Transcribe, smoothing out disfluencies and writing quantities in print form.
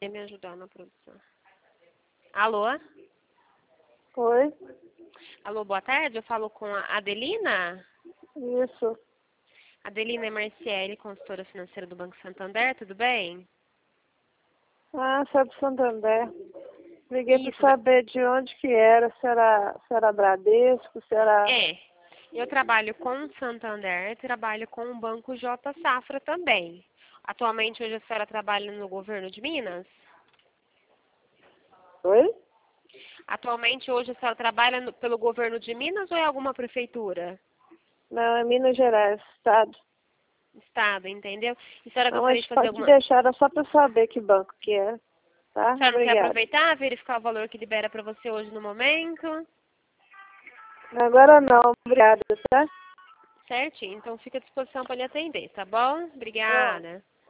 me ajudar na produção. Alô? Oi? Alô, boa tarde. Eu falo com a Adelina. Isso. Adelina é Marciele, consultora financeira do Banco Santander, tudo bem? Ah, você é do Santander. Liguei Isso. para saber de onde que era, se era Bradesco, se era... É. Eu trabalho com o Santander, trabalho com o Banco J Safra também. Atualmente, hoje a senhora trabalha no governo de Minas? Oi? Atualmente, hoje a senhora trabalha pelo governo de Minas ou é alguma prefeitura? Não, é Minas Gerais, estado. Estado, entendeu? E a senhora Não, gostaria mas de fazer pode alguma... deixar, era só para saber que banco que é, tá? A senhora não quer Obrigada. aproveitar, verificar o valor que libera para você hoje no momento? Agora não, obrigada, tá? Certinho, então fica à disposição para lhe atender, tá bom? Ah. Obrigada.